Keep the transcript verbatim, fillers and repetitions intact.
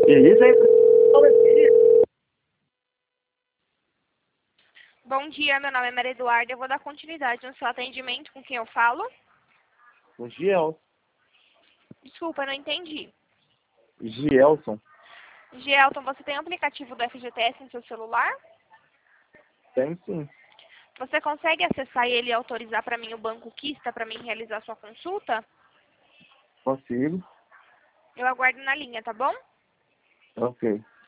isso aí? Bom dia, meu nome é Maria Eduarda. Eu vou dar continuidade no seu atendimento. Com quem eu falo? O Giel. Desculpa, eu não entendi. Gielson. Gielton, você tem o aplicativo do F G T S no seu celular? Tem sim. Você consegue acessar ele e autorizar para mim o Banco Quista para mim realizar sua consulta? Consigo. Eu aguardo na linha, tá bom? Ok.